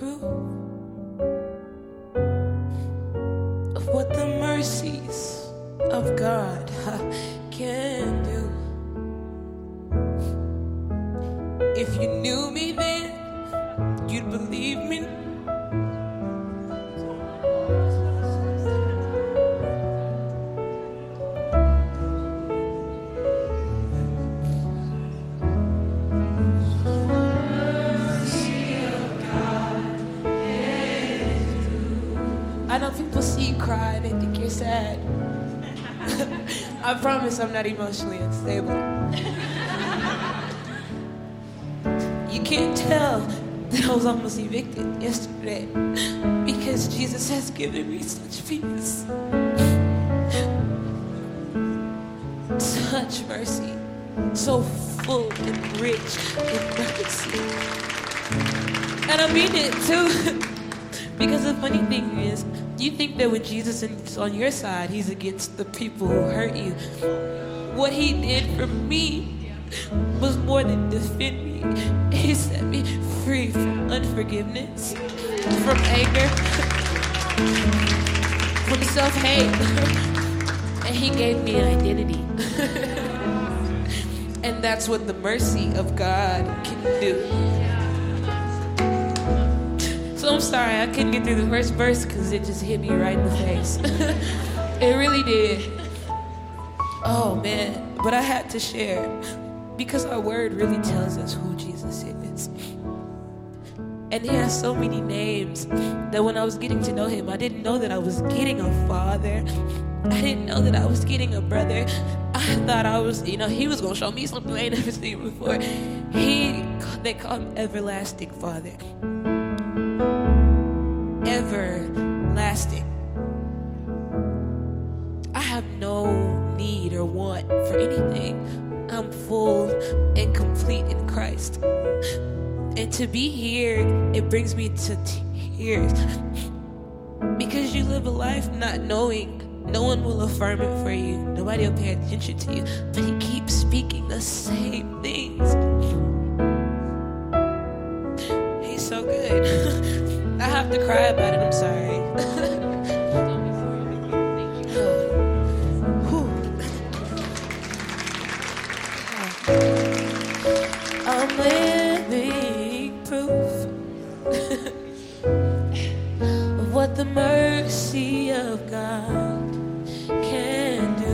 proof of what the mercies of God can do. If you knew me then, you'd believe me. I know people see you cry, they think you're sad. I promise I'm not emotionally unstable. You can't tell that I was almost evicted yesterday because Jesus has given me such peace, such mercy, so full and rich in mercy. And I mean it too. Because the funny thing is, you think that when Jesus is on your side, he's against the people who hurt you. What he did for me was more than defend me. He set me free from unforgiveness, from anger, from self-hate. And he gave me an identity. And that's what the mercy of God can do. So I'm sorry I couldn't get through the first verse because it just hit me right in the face. It really did. Oh man, but I had to share because our word really tells us who Jesus is. And he has so many names that when I was getting to know him, I didn't know that I was getting a father. I didn't know that I was getting a brother. I thought I was, he was going to show me something I ain't never seen before. They call him Everlasting Father. Everlasting. I have no need or want for anything. I'm full and complete in Christ. And to be here, it brings me to tears. Because you live a life not knowing. No one will affirm it for you. Nobody will pay attention to you. But he keeps speaking the same things. He's so good. I have to cry about it, I'm sorry. I'm living proof of what the mercy of God can do.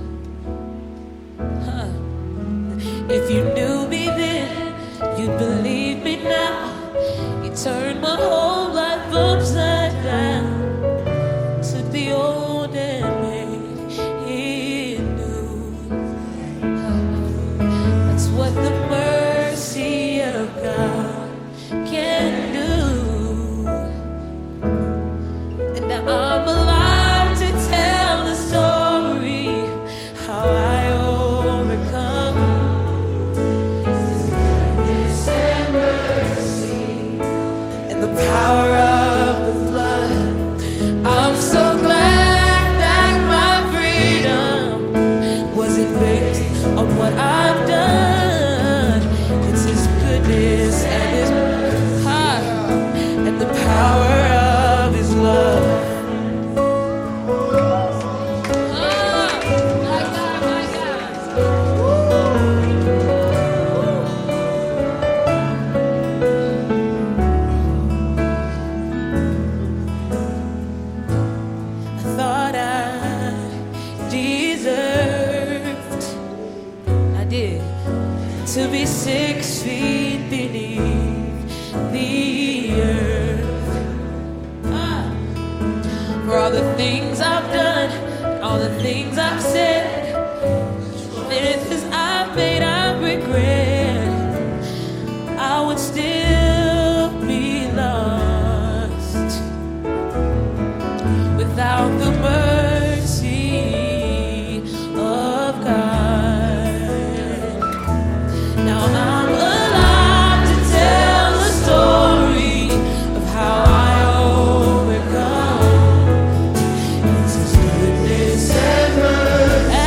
If you knew me then, you'd believe me now. You turned my whole life upside down. Took the old and made it new. That's what the mercy of God can do. And now I'm alive to tell the story how I overcome. The power of the blood. I'm so glad that my freedom wasn't based on what I've done. It's his goodness and his heart and the power of his love. To be 6 feet beneath the earth. For all the things I've done, all the things I've said, promises I've made, I regret. I would still be lost without the mercy of God. Now I'm alive to tell the story of how I overcome. It's his goodness and mercy.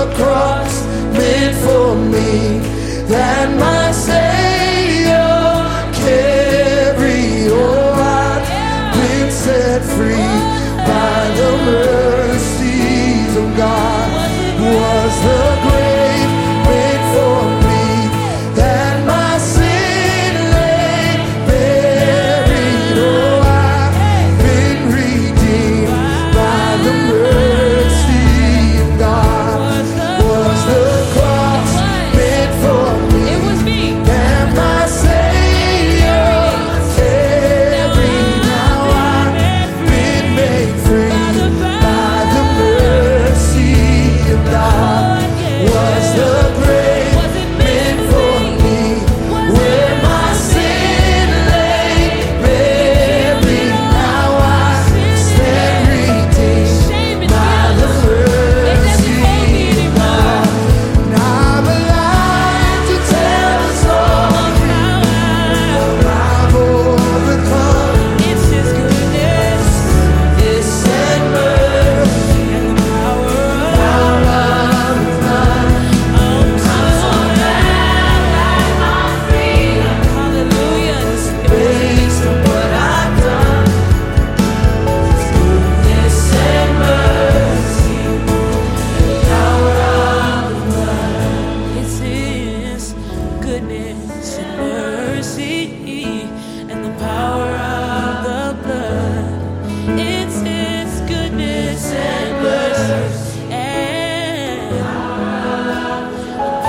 the cross meant for me, that my Savior carried. Oh, I've been set free by the mercies of God. Was the grave meant for me, that my sin lay buried? Oh, I've been redeemed by the mercy of God. Was the cross meant for me, that my Savior carried? Now I've been made free by the mercy of God. Was the grave meant for me, where my sin lay buried? Now I stand redeemed by the mercy of God. And I'm alive to tell the story of how I've overcome. It's His goodness This and mercy and the power of hallelujah. based on what I've done. This and mercy, power of It's His goodness and mercy and the power of the blood. It's His goodness and mercy and